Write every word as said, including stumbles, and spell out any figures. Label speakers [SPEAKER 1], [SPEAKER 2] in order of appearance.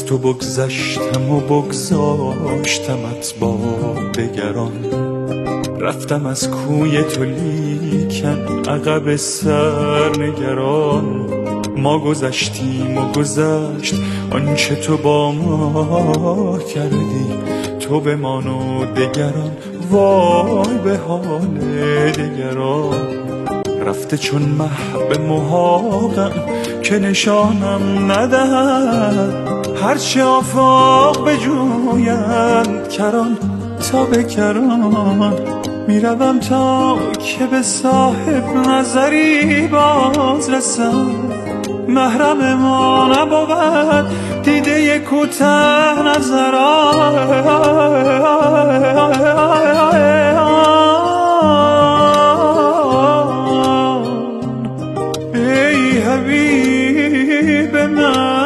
[SPEAKER 1] تو بگذشتم و بگذاشتمت با دگران، رفتم از کوی تو لیکن عقب سر نگران. ما گذشتیم و گذشت آنچه تو با ما کردی، تو بمان و دگران وای به حال دگران. رفته چون مه به محاقم که نشانم ندهد، هرچه آفاق بجویند کران تا به کران. میروم تا که به صاحب نظری باز رسم، محرم ما نبود دیده کوته نظران. ای حبیب من